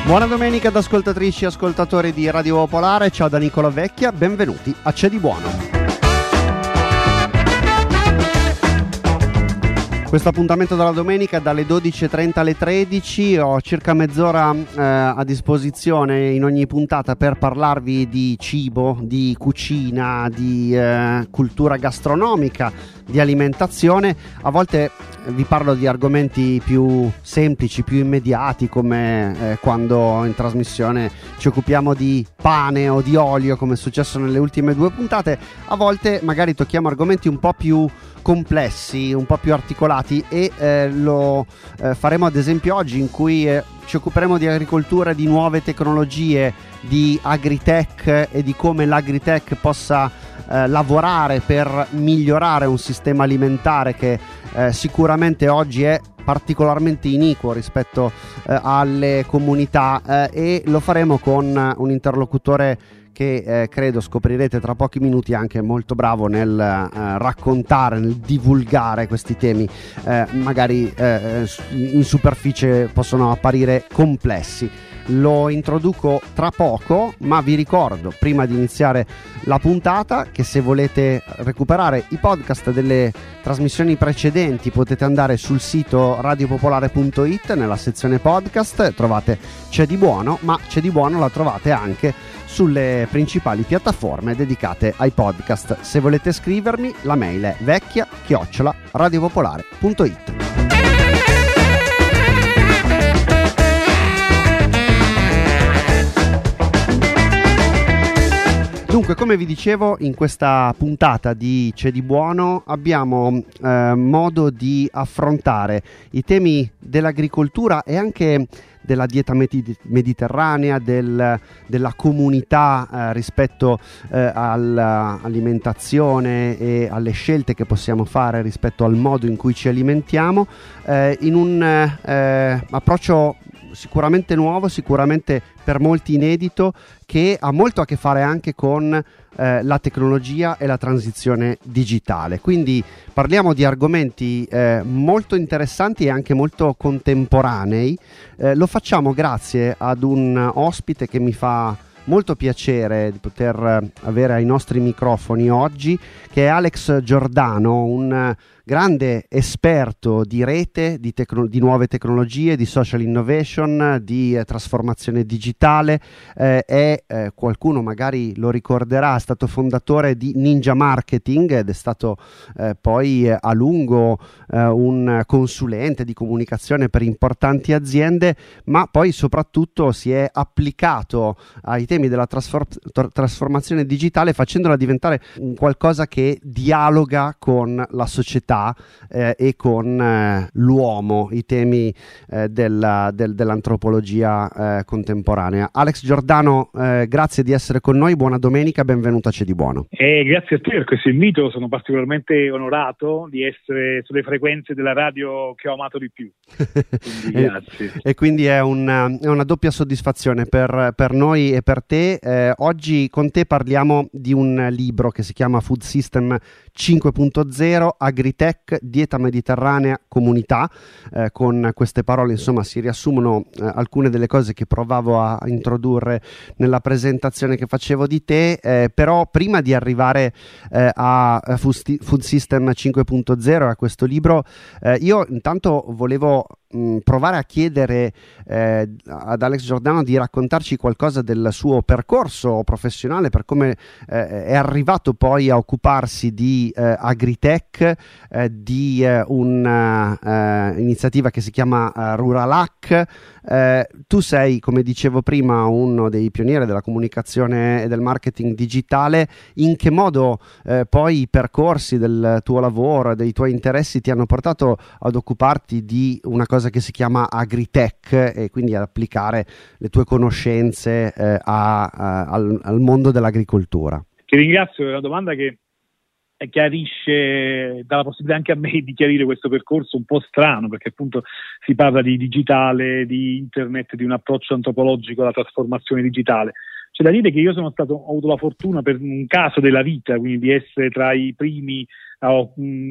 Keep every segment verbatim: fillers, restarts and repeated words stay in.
Buona domenica ad ascoltatrici e ascoltatori di Radio Popolare, ciao da Nicola Vecchia, benvenuti a C'è di buono. Questo appuntamento della domenica dalle dodici e trenta alle tredici, ho circa mezz'ora eh, a disposizione in ogni puntata per parlarvi di cibo, di cucina, di eh, cultura gastronomica, di alimentazione. A volte vi parlo di argomenti più semplici, più immediati, come eh, quando in trasmissione ci occupiamo di pane o di olio, come è successo nelle ultime due puntate. A volte magari tocchiamo argomenti un po' più complessi, un po' più articolati e eh, lo eh, faremo ad esempio oggi, in cui eh, ci occuperemo di agricoltura, di nuove tecnologie, di agritech e di come l'agritech possa eh, lavorare per migliorare un sistema alimentare che eh, sicuramente oggi è particolarmente iniquo rispetto eh, alle comunità eh, e lo faremo con un interlocutore che eh, credo scoprirete tra pochi minuti anche molto bravo nel eh, raccontare, nel divulgare questi temi. Eh, magari eh, in superficie possono apparire complessi. Lo introduco tra poco, ma vi ricordo prima di iniziare la puntata che se volete recuperare i podcast delle trasmissioni precedenti potete andare sul sito radiopopolare punto it, nella sezione podcast trovate C'è di buono, ma C'è di buono la trovate anche sulle principali piattaforme dedicate ai podcast. Se volete scrivermi, la mail è vecchia chiocciola radiopopolare punto it. Dunque, come vi dicevo, in questa puntata di C'è di buono abbiamo eh, modo di affrontare i temi dell'agricoltura e anche della dieta med- mediterranea, del, della comunità eh, rispetto eh, all'alimentazione e alle scelte che possiamo fare rispetto al modo in cui ci alimentiamo, eh, in un eh, approccio sicuramente nuovo, sicuramente per molti inedito, che ha molto a che fare anche con eh, la tecnologia e la transizione digitale. Quindi parliamo di argomenti eh, molto interessanti e anche molto contemporanei. Eh, lo facciamo grazie ad un ospite che mi fa molto piacere di poter avere ai nostri microfoni oggi, che è Alex Giordano, un grande esperto di rete, di, tecno- di nuove tecnologie, di social innovation, di eh, trasformazione digitale. Eh, è eh, qualcuno magari lo ricorderà, è stato fondatore di Ninja Marketing ed è stato eh, poi eh, a lungo eh, un consulente di comunicazione per importanti aziende, ma poi soprattutto si è applicato ai temi della trasfor- tra- trasformazione digitale, facendola diventare un qualcosa che dialoga con la società Eh, e con eh, l'uomo, i temi eh, della, del, dell'antropologia eh, contemporanea. Alex Giordano, eh, grazie di essere con noi, buona domenica, benvenuto a C'è di buono. Eh, grazie a te per questo invito, sono particolarmente onorato di essere sulle frequenze della radio che ho amato di più. Quindi, grazie. e, e quindi è una, è una doppia soddisfazione per, per noi e per te. Eh, oggi con te parliamo di un libro che si chiama Food System cinque punto zero, Agritech, dieta mediterranea, comunità. Eh, con queste parole insomma si riassumono eh, alcune delle cose che provavo a introdurre nella presentazione che facevo di te, eh, però prima di arrivare eh, a Food System cinque punto zero, a questo libro, eh, io intanto volevo mh, provare a chiedere eh, ad Alex Giordano di raccontarci qualcosa del suo percorso professionale, per come eh, è arrivato poi a occuparsi di eh, agritech, eh, di eh, un'iniziativa eh, che si chiama eh, Ruralac. Eh, tu sei, come dicevo prima, uno dei pionieri della comunicazione e del marketing digitale. In che modo eh, poi i percorsi del tuo lavoro, dei tuoi interessi ti hanno portato ad occuparti di una cosa che si chiama agritech e quindi ad applicare le tue conoscenze eh, a, a, al, al mondo dell'agricoltura? Ti ringrazio, è una domanda che chiarisce, dà la possibilità anche a me di chiarire questo percorso un po' strano, perché appunto si parla di digitale, di internet, di un approccio antropologico alla trasformazione digitale. C'è da dire che io sono stato, ho avuto la fortuna per un caso della vita, quindi di essere tra i primi a, a,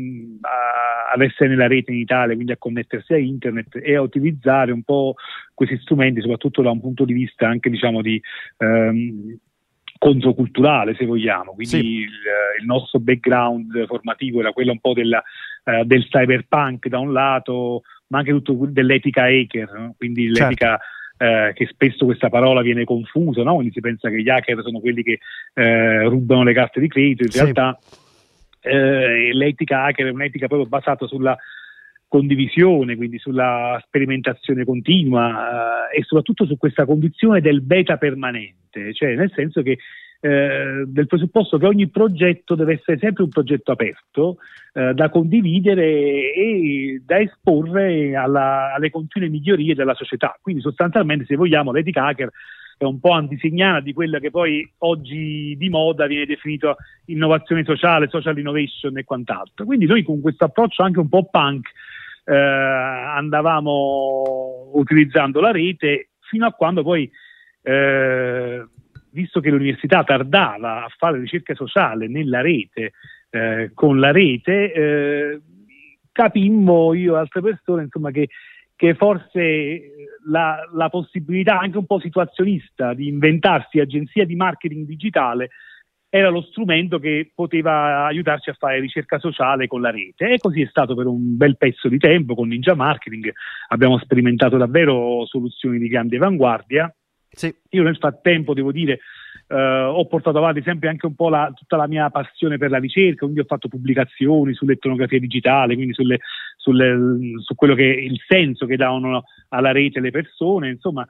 ad essere nella rete in Italia, quindi a connettersi a internet e a utilizzare un po' questi strumenti, soprattutto da un punto di vista anche, diciamo, di ehm, controculturale, se vogliamo. Quindi sì. il, il nostro background formativo era quello un po' della, uh, del cyberpunk da un lato, ma anche tutto dell'etica hacker, no? Quindi certo. l'etica eh, che spesso questa parola viene confusa, no? Quindi si pensa che gli hacker sono quelli che eh, rubano le carte di credito, in sì. realtà eh, l'etica hacker è un'etica proprio basata sulla condivisione, quindi sulla sperimentazione continua eh, e soprattutto su questa condizione del beta permanente, cioè nel senso che eh, del presupposto che ogni progetto deve essere sempre un progetto aperto eh, da condividere e da esporre alla, alle continue migliorie della società. Quindi sostanzialmente, se vogliamo, l'etica hacker è un po' antisignana di quella che poi oggi di moda viene definita innovazione sociale, social innovation e quant'altro. Quindi noi con questo approccio anche un po' punk eh, andavamo utilizzando la rete fino a quando poi eh, visto che l'università tardava a fare ricerca sociale nella rete, eh, con la rete, eh, capimmo io e altre persone, insomma, che, che forse la, la possibilità anche un po' situazionista di inventarsi agenzia di marketing digitale era lo strumento che poteva aiutarci a fare ricerca sociale con la rete. E così è stato per un bel pezzo di tempo con Ninja Marketing. Abbiamo sperimentato davvero soluzioni di grande avanguardia. Sì. Io nel frattempo, devo dire, eh, ho portato avanti sempre anche un po' la, tutta la mia passione per la ricerca, quindi ho fatto pubblicazioni sull'etnografia digitale, quindi sulle, sulle, su quello che è il senso che davano alla rete le persone, insomma.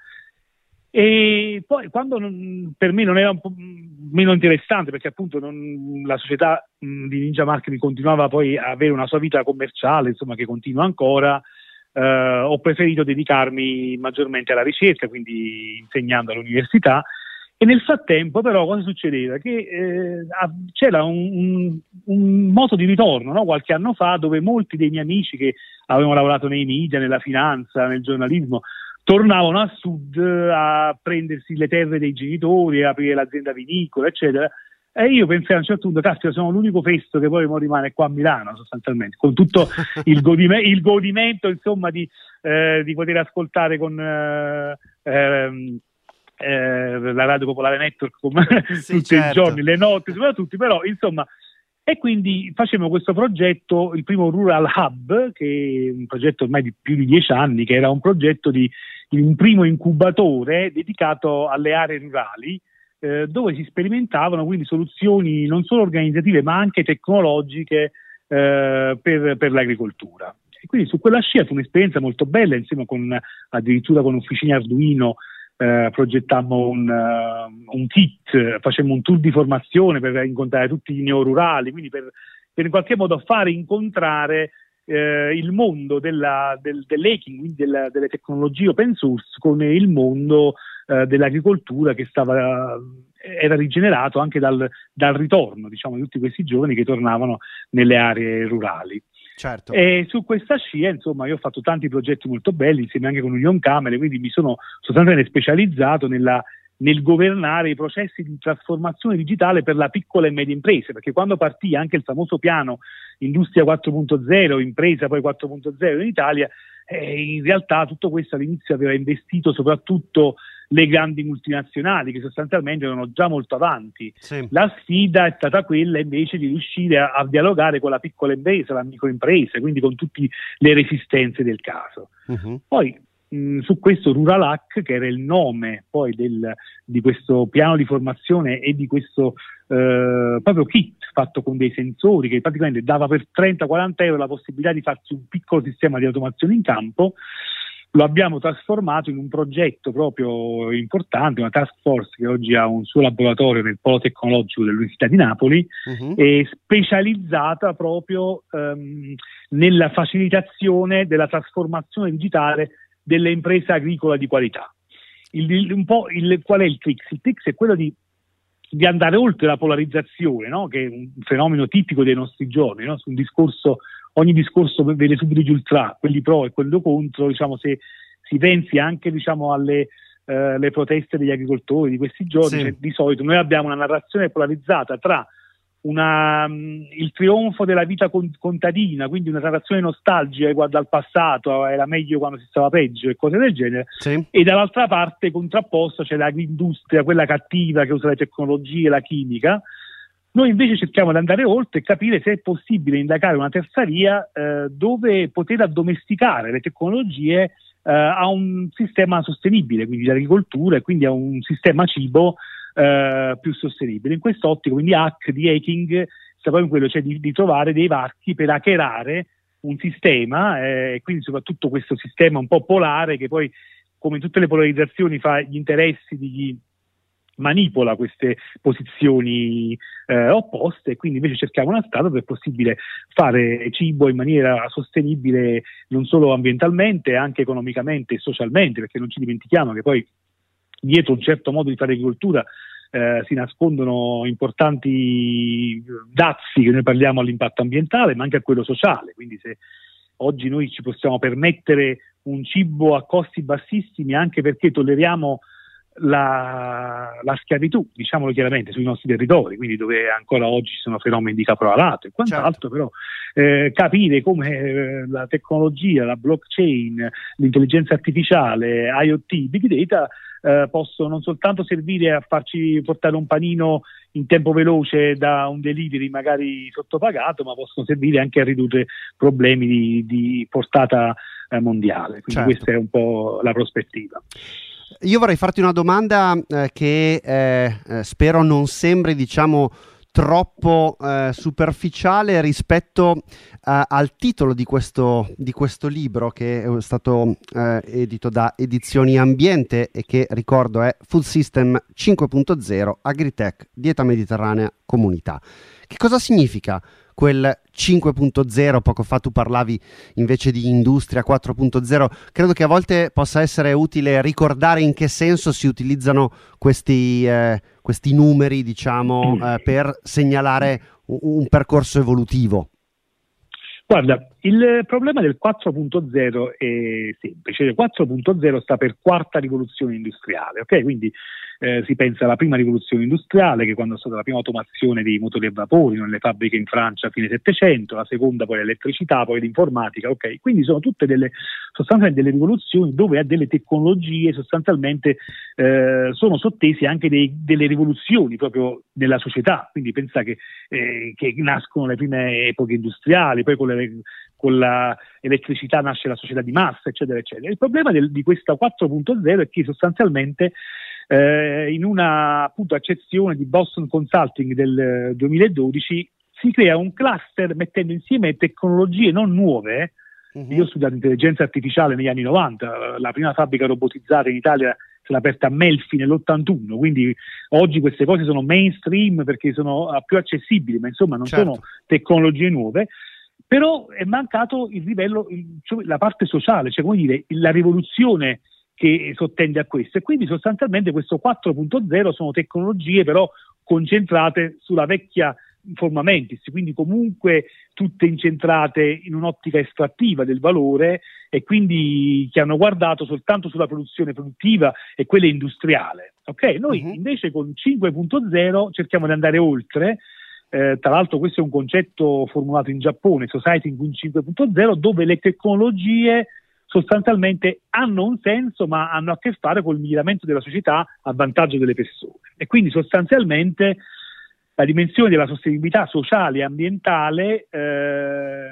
E poi quando non, per me non era un po' meno interessante, perché appunto non, la società mh, di Ninja Marketing continuava poi a avere una sua vita commerciale, insomma, che continua ancora, eh, ho preferito dedicarmi maggiormente alla ricerca, quindi insegnando all'università. E nel frattempo però cosa succedeva? Che eh, c'era un, un, un moto di ritorno, no? Qualche anno fa, dove molti dei miei amici che avevano lavorato nei media, nella finanza, nel giornalismo, tornavano a sud a prendersi le terre dei genitori, a aprire l'azienda vinicola, eccetera. E io pensai a un certo punto, caspita, sono l'unico festo che poi rimane qua a Milano, sostanzialmente, con tutto il, godime- il godimento, insomma, di, eh, di poter ascoltare con eh, ehm, eh, la Radio Popolare Network come sì, tutti certo. i giorni, le notti, soprattutto, però, insomma. E quindi facevamo questo progetto, il primo Rural Hub, che è un progetto ormai di più di dieci anni, che era un progetto di, di un primo incubatore dedicato alle aree rurali, eh, dove si sperimentavano quindi soluzioni non solo organizzative ma anche tecnologiche eh, per, per l'agricoltura. E quindi su quella scia fu un'esperienza molto bella, insieme con addirittura con Officine Arduino. Uh, progettammo un, uh, un kit, facemmo un tour di formazione per incontrare tutti i neorurali, quindi per, per in qualche modo fare incontrare uh, il mondo della, del, dell'hacking, quindi della, delle tecnologie open source, con il mondo uh, dell'agricoltura che stava, uh, era rigenerato anche dal, dal ritorno, diciamo, di tutti questi giovani che tornavano nelle aree rurali. Certo. E su questa scia, insomma, io ho fatto tanti progetti molto belli insieme anche con Union Camere, quindi mi sono sostanzialmente specializzato nella, nel governare i processi di trasformazione digitale per la piccola e media impresa, perché quando partì anche il famoso piano Industria quattro punto zero, impresa poi quattro punto zero in Italia, eh, in realtà tutto questo all'inizio aveva investito soprattutto le grandi multinazionali, che sostanzialmente erano già molto avanti. Sì. La sfida è stata quella invece di riuscire a, a dialogare con la piccola impresa, la microimpresa, quindi con tutte le resistenze del caso. Uh-huh. Poi mh, su questo Rural Hack, che era il nome poi del, di questo piano di formazione e di questo eh, proprio kit fatto con dei sensori, che praticamente dava per trenta quaranta euro la possibilità di farsi un piccolo sistema di automazione in campo, lo abbiamo trasformato in un progetto proprio importante, una task force che oggi ha un suo laboratorio nel Polo Tecnologico dell'Università di Napoli, uh-huh. e specializzata proprio um, nella facilitazione della trasformazione digitale delle imprese agricole di qualità. Il, il, un po' il, qual è il tricks? Il tricks è quello di, di andare oltre la polarizzazione, no? Che è un fenomeno tipico dei nostri giorni, no? Su un discorso. Ogni discorso vede subito gli ultra, quelli pro e quelli contro, diciamo, se si pensi anche, diciamo, alle, eh, le proteste degli agricoltori di questi giorni, Sì. cioè, di solito noi abbiamo una narrazione polarizzata tra una, mh, il trionfo della vita con, contadina, quindi una narrazione nostalgica riguardo al passato, era meglio quando si stava peggio e cose del genere, Sì. e dall'altra parte contrapposta c'è l'agriindustria, quella cattiva che usa le tecnologie, la chimica. Noi invece cerchiamo di andare oltre e capire se è possibile indagare una terza via eh, dove poter addomesticare le tecnologie eh, a un sistema sostenibile, quindi l'agricoltura, e quindi a un sistema cibo eh, più sostenibile. In quest'ottica, quindi hack di hacking, sta proprio in quello, cioè di, di trovare dei varchi per hackerare un sistema, e eh, quindi soprattutto questo sistema un po' polare che poi, come in tutte le polarizzazioni, fa gli interessi di chi manipola queste posizioni eh, opposte, e quindi invece cerchiamo una strada dove è possibile fare cibo in maniera sostenibile non solo ambientalmente, anche economicamente e socialmente, perché non ci dimentichiamo che poi dietro un certo modo di fare agricoltura eh, si nascondono importanti dazi, che noi parliamo all'impatto ambientale ma anche a quello sociale. Quindi se oggi noi ci possiamo permettere un cibo a costi bassissimi anche perché tolleriamo La, la schiavitù, diciamolo chiaramente, sui nostri territori, quindi dove ancora oggi ci sono fenomeni di caporalato e quant'altro, certo. Però eh, capire come eh, la tecnologia, la blockchain, l'intelligenza artificiale, IoT, big data eh, possono non soltanto servire a farci portare un panino in tempo veloce da un delivery magari sottopagato, ma possono servire anche a ridurre problemi di, di portata eh, mondiale. Quindi certo. Questa è un po' la prospettiva. Io vorrei farti una domanda eh, che eh, eh, spero non sembri, diciamo, troppo eh, superficiale rispetto eh, al titolo di questo, di questo libro, che è stato eh, edito da Edizioni Ambiente e che, ricordo, è Food System cinque punto zero, Agritech, Dieta Mediterranea, Comunità. Che cosa significa quel cinque punto zero? Poco fa tu parlavi invece di industria quattro punto zero. Credo che a volte possa essere utile ricordare in che senso si utilizzano questi, eh, questi numeri, diciamo, eh, per segnalare un, un percorso evolutivo. Guarda, il problema del quattro punto zero è semplice. Il quattro punto zero sta per quarta rivoluzione industriale, ok? Quindi eh, si pensa alla prima rivoluzione industriale, che quando è stata la prima automazione dei motori a vapore nelle fabbriche in Francia a fine Settecento, la seconda poi l'elettricità, poi l'informatica, ok? Quindi sono tutte delle sostanzialmente delle rivoluzioni dove a delle tecnologie sostanzialmente eh, sono sottesi anche dei, delle rivoluzioni proprio nella società. Quindi pensa che, eh, che nascono le prime epoche industriali, poi con le con l'elettricità nasce la società di massa, eccetera, eccetera. Il problema del, di questa quattro punto zero è che sostanzialmente eh, in una appunto accezione di Boston Consulting del duemiladodici si crea un cluster mettendo insieme tecnologie non nuove. Uh-huh. Io ho studiato intelligenza artificiale negli anni novanta, la prima fabbrica robotizzata in Italia si è aperta a Melfi nell'ottantuno, quindi oggi queste cose sono mainstream perché sono più accessibili, ma insomma non certo. sono tecnologie nuove. Però è mancato il livello, cioè la parte sociale, cioè come dire, la rivoluzione che sottende a questo, e quindi sostanzialmente questo quattro punto zero sono tecnologie però concentrate sulla vecchia forma mentis, quindi comunque tutte incentrate in un'ottica estrattiva del valore e quindi che hanno guardato soltanto sulla produzione produttiva e quella industriale. Ok, noi uh-huh. invece con cinque punto zero cerchiamo di andare oltre. Eh, tra l'altro questo è un concetto formulato in Giappone, Society cinque punto zero, dove le tecnologie sostanzialmente hanno un senso ma hanno a che fare col miglioramento della società a vantaggio delle persone, e quindi sostanzialmente la dimensione della sostenibilità sociale e ambientale eh,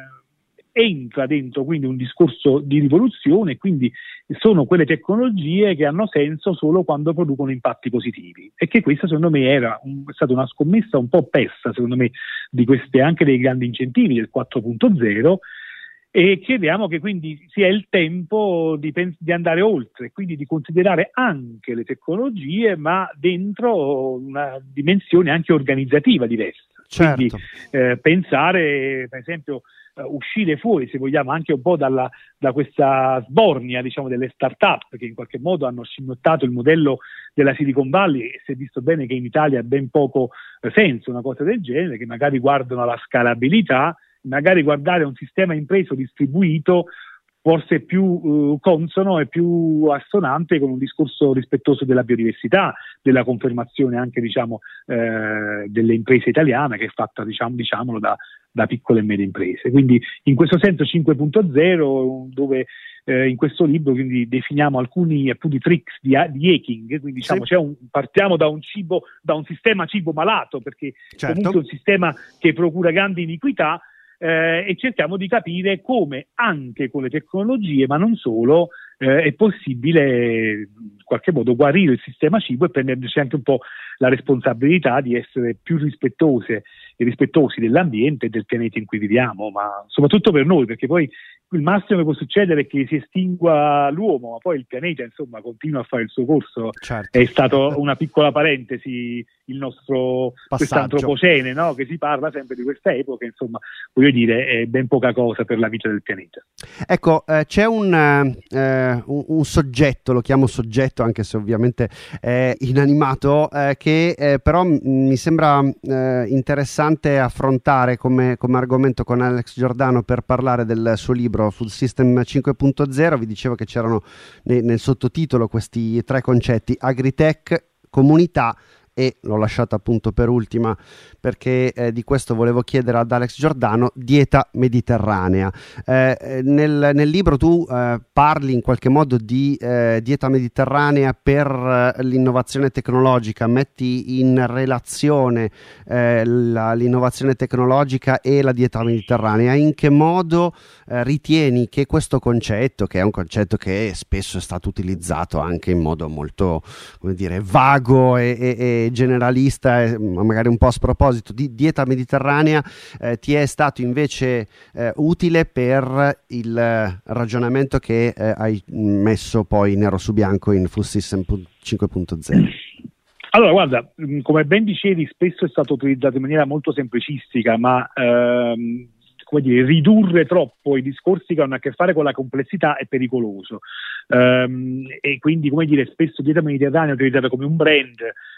entra dentro quindi un discorso di rivoluzione, quindi sono quelle tecnologie che hanno senso solo quando producono impatti positivi, e che questa secondo me era un, è stata una scommessa un po' persa secondo me di queste, anche dei grandi incentivi del quattro punto zero, e chiediamo che quindi sia il tempo di, pens- di andare oltre, quindi di considerare anche le tecnologie ma dentro una dimensione anche organizzativa diversa. Certo. Quindi eh, pensare per esempio Uh, uscire fuori, se vogliamo, anche un po' dalla, da questa sbornia, diciamo, delle start-up che in qualche modo hanno scimmiottato il modello della Silicon Valley, e si è visto bene che in Italia ha ben poco eh, senso una cosa del genere, che magari guardano alla scalabilità, magari guardare un sistema impreso distribuito forse più uh, consono e più assonante con un discorso rispettoso della biodiversità, della confermazione anche diciamo eh, delle imprese italiane, che è fatta diciamo, diciamolo da, da piccole e medie imprese. Quindi in questo senso cinque punto zero, dove eh, in questo libro quindi definiamo alcuni appunto tricks di, di hacking, quindi diciamo sì. c'è un, partiamo da un cibo, da un sistema cibo malato, perché certo. comunque è un sistema che procura grandi iniquità, eh, e cerchiamo di capire come anche con le tecnologie, ma non solo, eh, è possibile in qualche modo guarire il sistema cibo e prenderci anche un po' la responsabilità di essere più rispettose e rispettosi dell'ambiente e del pianeta in cui viviamo, ma soprattutto per noi, perché poi il massimo che può succedere è che si estingua l'uomo, ma poi il pianeta insomma continua a fare il suo corso. Certo. È stato una piccola parentesi il nostro quest'antropocene, no? Che si parla sempre di questa epoca, insomma, voglio dire, è ben poca cosa per la vita del pianeta. Ecco, eh, c'è un, eh, un, un soggetto, lo chiamo soggetto anche se ovviamente è inanimato, eh, che eh, però m- mi sembra eh, interessante affrontare come, come argomento con Alex Giordano per parlare del suo libro Food System cinque punto zero. Vi dicevo che c'erano ne, nel sottotitolo questi tre concetti: agritech, comunità, e l'ho lasciata appunto per ultima perché eh, di questo volevo chiedere ad Alex Giordano, dieta mediterranea. Eh, nel, nel libro tu eh, parli in qualche modo di eh, dieta mediterranea per eh, l'innovazione tecnologica, metti in relazione eh, la, l'innovazione tecnologica e la dieta mediterranea. In che modo eh, ritieni che questo concetto, che è un concetto che spesso è stato utilizzato anche in modo molto, come dire, vago e, e, e generalista, e magari un po' a sproposito, di dieta mediterranea, eh, ti è stato invece eh, utile per il ragionamento che eh, hai messo poi nero su bianco in Food System cinque punto zero? Allora, guarda, come ben dicevi, spesso è stato utilizzato in maniera molto semplicistica, ma ehm, come dire, ridurre troppo i discorsi che hanno a che fare con la complessità è pericoloso. Um, e quindi, come dire, spesso dieta mediterranea è utilizzata come un brand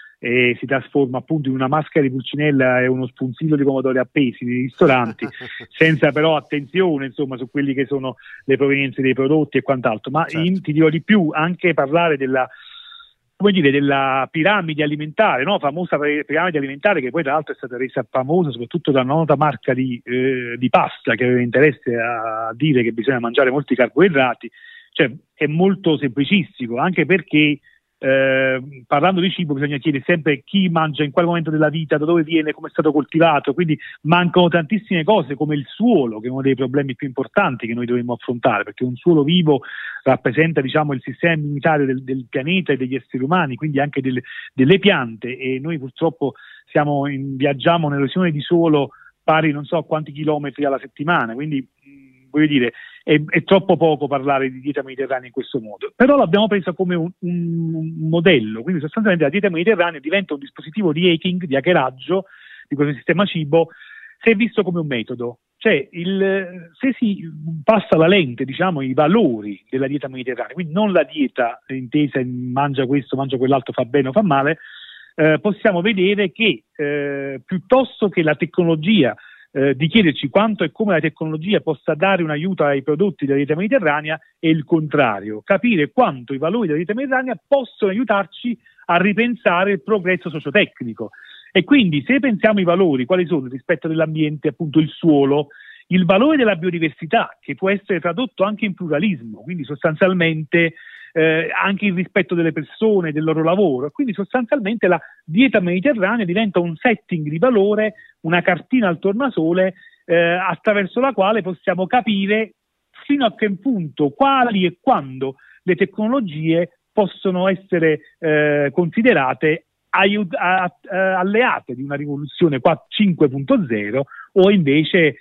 e si trasforma appunto in una maschera di pulcinella e uno spunzillo di pomodori appesi nei ristoranti, senza però attenzione insomma su quelli che sono le provenienze dei prodotti e quant'altro. Ma certo. in, ti dirò di più, anche parlare della come dire, della piramide alimentare, no? Famosa piramide alimentare, che poi tra l'altro è stata resa famosa soprattutto da una nota marca di, eh, di pasta che aveva interesse a dire che bisogna mangiare molti carboidrati. Cioè è molto semplicistico, anche perché Eh, parlando di cibo bisogna chiedere sempre chi mangia in quale momento della vita, da dove viene, come è stato coltivato, quindi mancano tantissime cose come il suolo, che è uno dei problemi più importanti che noi dovremmo affrontare, perché un suolo vivo rappresenta diciamo il sistema immunitario del, del pianeta e degli esseri umani, quindi anche delle, delle piante, e noi purtroppo siamo in, viaggiamo nell'erosione di suolo pari non so quanti chilometri alla settimana, quindi mh, voglio dire È, è troppo poco parlare di dieta mediterranea in questo modo, però l'abbiamo presa come un, un modello, quindi sostanzialmente la dieta mediterranea diventa un dispositivo di hacking, di hackeraggio di questo sistema cibo, se è visto come un metodo, cioè il, se si passa la lente, diciamo, i valori della dieta mediterranea, quindi non la dieta intesa in mangia questo, mangia quell'altro, fa bene o fa male, eh, possiamo vedere che eh, piuttosto che la tecnologia Eh, di chiederci quanto e come la tecnologia possa dare un aiuto ai prodotti della dieta mediterranea, è il contrario, capire quanto i valori della dieta mediterranea possono aiutarci a ripensare il progresso sociotecnico. E quindi se pensiamo ai valori, quali sono? Il rispetto dell'ambiente, appunto il suolo, il valore della biodiversità, che può essere tradotto anche in pluralismo, quindi sostanzialmente eh, anche il rispetto delle persone, del loro lavoro, quindi sostanzialmente la dieta mediterranea diventa un setting di valore, una cartina al tornasole eh, attraverso la quale possiamo capire fino a che punto, quali e quando le tecnologie possono essere eh, considerate aiut- a- a- alleate di una rivoluzione cinque punto zero o invece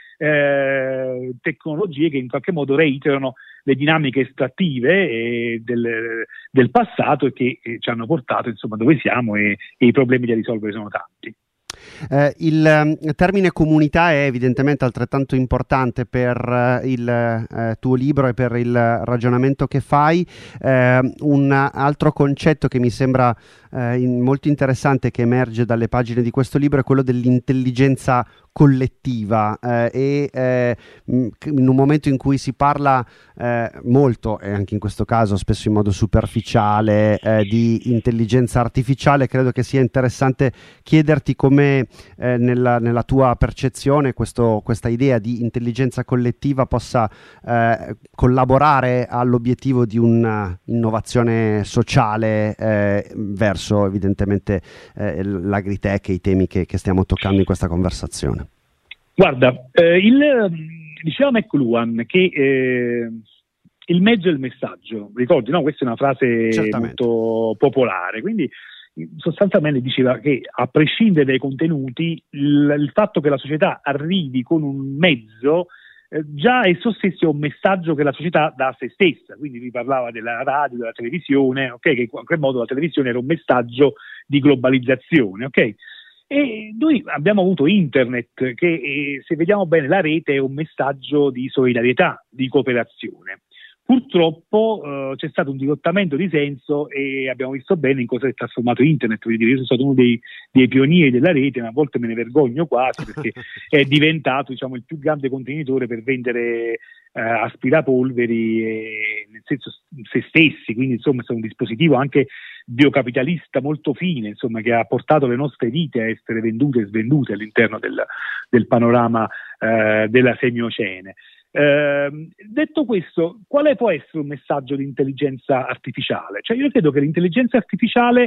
eh, tecnologie che in qualche modo reiterano le dinamiche estrattive eh, del, del passato e che eh, ci hanno portato insomma dove siamo, e, e i problemi da risolvere sono tanti. Eh, il eh, termine comunità è evidentemente altrettanto importante per eh, il eh, tuo libro e per il ragionamento che fai. Eh, un altro concetto che mi sembra eh, in, molto interessante che emerge dalle pagine di questo libro è quello dell'intelligenza collettiva eh, e eh, in un momento in cui si parla eh, molto, e anche in questo caso spesso in modo superficiale, eh, di intelligenza artificiale, credo che sia interessante chiederti come eh, nella, nella tua percezione questo, questa idea di intelligenza collettiva possa eh, collaborare all'obiettivo di un'innovazione sociale eh, verso evidentemente eh, l'agritech e i temi che, che stiamo toccando in questa conversazione. Guarda, eh, il, diceva McLuhan che eh, il mezzo è il messaggio, ricordi, no? Questa è una frase Certamente. molto popolare, quindi sostanzialmente diceva che a prescindere dai contenuti il, il fatto che la società arrivi con un mezzo eh, già esso stesso è un messaggio che la società dà a se stessa, quindi vi parlava della radio, della televisione, ok, che in qualche modo la televisione era un messaggio di globalizzazione, ok? E noi abbiamo avuto internet che, eh, se vediamo bene, la rete è un messaggio di solidarietà, di cooperazione. Purtroppo eh, c'è stato un dirottamento di senso e abbiamo visto bene in cosa è trasformato internet. Voglio dire, io sono stato uno dei, dei pionieri della rete, ma a volte me ne vergogno quasi perché è diventato, diciamo, il più grande contenitore per vendere eh, aspirapolveri e, nel senso, se stessi, quindi insomma è stato un dispositivo anche biocapitalista molto fine, insomma, che ha portato le nostre vite a essere vendute e svendute all'interno del, del panorama eh, della semiocene. Eh, detto questo, quale può essere un messaggio di intelligenza artificiale? Cioè, io credo che l'intelligenza artificiale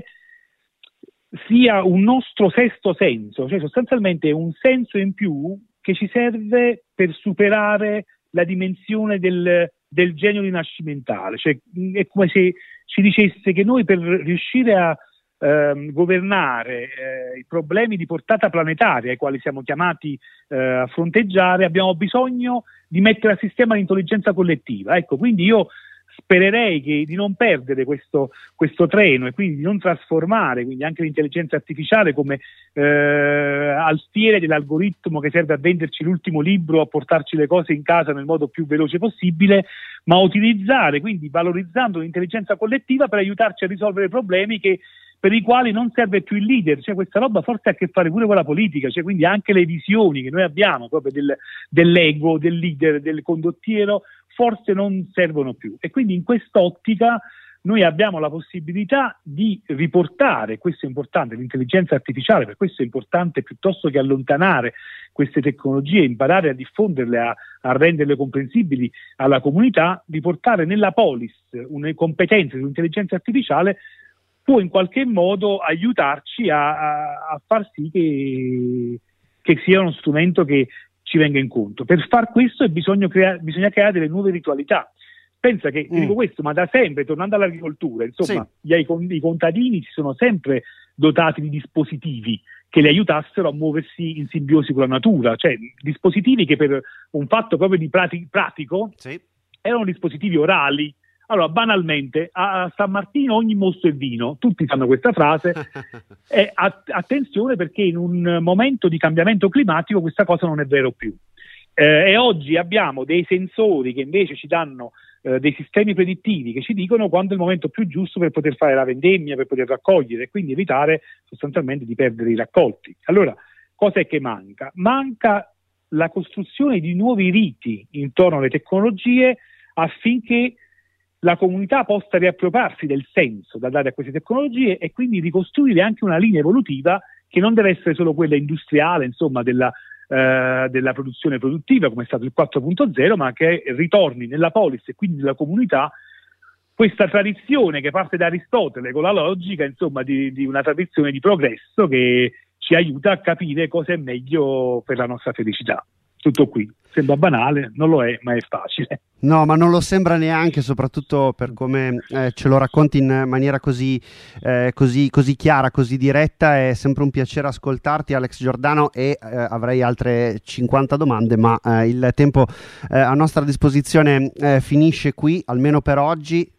sia un nostro sesto senso, cioè sostanzialmente un senso in più che ci serve per superare la dimensione del, del genio rinascimentale. Cioè, è come se ci dicesse che noi, per riuscire a ehm, governare eh, i problemi di portata planetaria ai quali siamo chiamati eh, a fronteggiare, abbiamo bisogno di mettere a sistema l'intelligenza collettiva. Ecco, quindi io spererei che, di non perdere questo, questo treno e quindi di non trasformare quindi anche l'intelligenza artificiale come eh, alfiere dell'algoritmo che serve a venderci l'ultimo libro, a portarci le cose in casa nel modo più veloce possibile, ma utilizzare, quindi valorizzando l'intelligenza collettiva per aiutarci a risolvere problemi che, per i quali non serve più il leader. Cioè, questa roba forse ha a che fare pure con la politica, cioè quindi anche le visioni che noi abbiamo proprio del, dell'ego, del leader, del condottiero, forse non servono più. E quindi in quest'ottica noi abbiamo la possibilità di riportare, questo è importante, l'intelligenza artificiale, per questo è importante, piuttosto che allontanare queste tecnologie, imparare a diffonderle, a, a renderle comprensibili alla comunità, di portare nella polis una competenza sull'intelligenza artificiale può in qualche modo aiutarci a, a, a far sì che, che sia uno strumento che ci venga incontro. Per far questo bisogna, crea- bisogna creare delle nuove ritualità. Pensa che, mm. dico questo, ma da sempre, tornando all'agricoltura, insomma, sì. gli, i contadini si sono sempre dotati di dispositivi che li aiutassero a muoversi in simbiosi con la natura, cioè dispositivi che per un fatto proprio di prati- pratico sì. erano dispositivi orali. Allora, banalmente, a San Martino ogni mosto è vino, tutti fanno questa frase, e att- attenzione perché in un momento di cambiamento climatico questa cosa non è vero più. Eh, e oggi abbiamo dei sensori che invece ci danno eh, dei sistemi predittivi che ci dicono quando è il momento più giusto per poter fare la vendemmia, per poter raccogliere e quindi evitare sostanzialmente di perdere i raccolti. Allora, cosa è che manca? Manca la costruzione di nuovi riti intorno alle tecnologie affinché la comunità possa riappropriarsi del senso da dare a queste tecnologie e quindi ricostruire anche una linea evolutiva che non deve essere solo quella industriale, insomma, della, eh, della produzione produttiva, come è stato il quattro punto zero, ma che ritorni nella polis e quindi nella comunità questa tradizione che parte da Aristotele con la logica, insomma, di, di una tradizione di progresso che ci aiuta a capire cosa è meglio per la nostra felicità. Tutto qui. Sembra banale, non lo è, ma è facile. No, ma non lo sembra neanche, soprattutto per come eh, ce lo racconti in maniera così, eh, così, così chiara, così diretta. È sempre un piacere ascoltarti, Alex Giordano, e eh, avrei altre cinquanta domande, ma eh, il tempo eh, a nostra disposizione eh, finisce qui, almeno per oggi.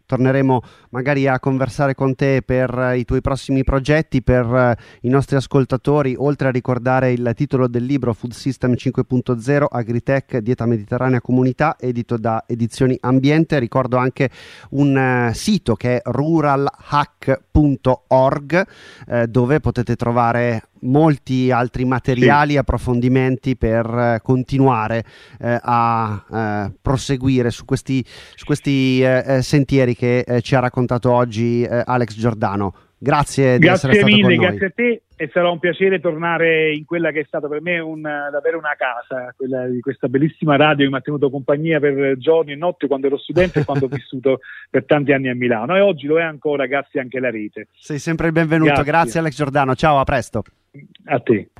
torneremo magari a conversare con te per i tuoi prossimi progetti. Per i nostri ascoltatori, oltre a ricordare il titolo del libro Food System cinque punto zero, Agritech, Dieta Mediterranea Comunità, edito da Edizioni Ambiente, ricordo anche un uh, sito che è rural hack punto org, eh, dove potete trovare molti altri materiali, sì. approfondimenti per eh, continuare eh, a eh, proseguire su questi, su questi eh, sentieri che eh, ci ha raccontato oggi eh, Alex Giordano. Grazie, grazie di essere mille, stato con grazie noi. a te, e sarà un piacere tornare in quella che è stata per me un, davvero una casa, quella di questa bellissima radio che mi ha tenuto compagnia per giorni e notti quando ero studente e quando ho vissuto per tanti anni a Milano, e oggi lo è ancora grazie anche alla rete. Sei sempre il benvenuto. Grazie, grazie Alex Giordano, ciao, a presto. A te.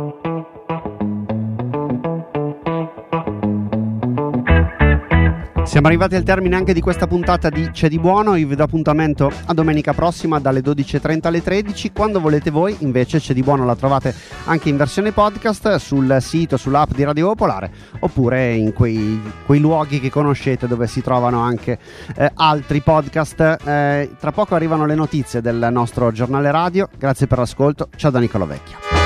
Siamo arrivati al termine anche di questa puntata di C'è di buono. Io vi do appuntamento a domenica prossima dalle dodici e trenta alle tredici. Quando volete voi, invece, C'è di buono la trovate anche in versione podcast sul sito, sull'app di Radio Popolare, oppure in quei, quei luoghi che conoscete dove si trovano anche eh, altri podcast. Eh, tra poco arrivano le notizie del nostro giornale radio. Grazie per l'ascolto. Ciao da Nicola Vecchia.